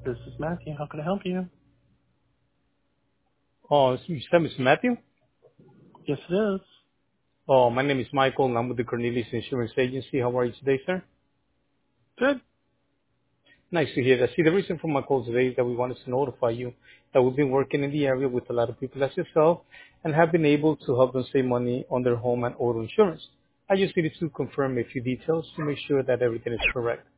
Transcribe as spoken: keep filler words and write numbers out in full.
This is Matthew. How can I help you? Oh, you said Mister Matthew? Yes, it is. Oh, my name is Michael, and I'm with the Cornelius Insurance Agency. How are you today, sir? Good. Nice to hear that. See, the reason for my call today is that we wanted to notify you that we've been working in the area with a lot of people as yourself and have been able to help them save money on their home and auto insurance. I just needed to confirm a few details to make sure that everything is correct.